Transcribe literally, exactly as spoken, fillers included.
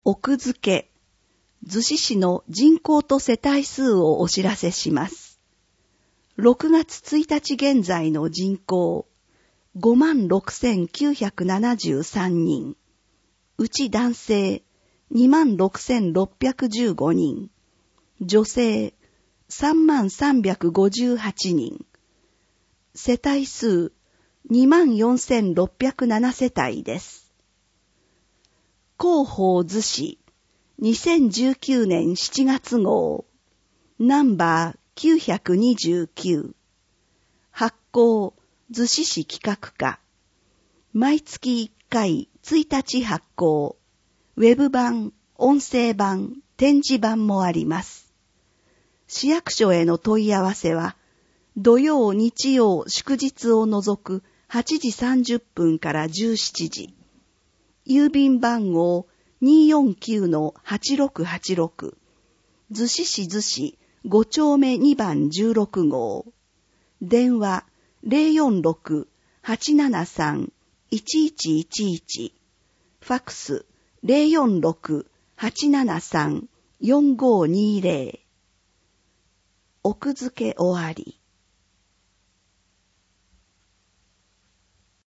奥付け、逗子市の人口と世帯数をお知らせします。ろくがつついたち現在の人口、ごまんろくせんきゅうひゃくななじゅうさんにん、うち男性にまんろくせんろっぴゃくじゅうごにん、女性さんまんさんびゃくごじゅうはちにん、世帯数にまんよんせんろっぴゃくななせたいです。広報逗子にせんじゅうきゅうねんしちがつ号ナンバーきゅうひゃくにじゅうきゅう、発行逗子市企画課、毎月いっかいついたち発行、ウェブ版、音声版、展示版もあります。市役所への問い合わせは、土曜、日曜、祝日を除くはちじさんじゅっぷんからじゅうしちじ。郵便番号 にーよんきゅうのはちろくはちろく。逗子市逗子ごちょうめにばんじゅうろく号。電話 ゼロよんろく はちななさん いちいちいちいち。ファックス ゼロよんろく はちななさん よんごにゼロ。奥付け終わり。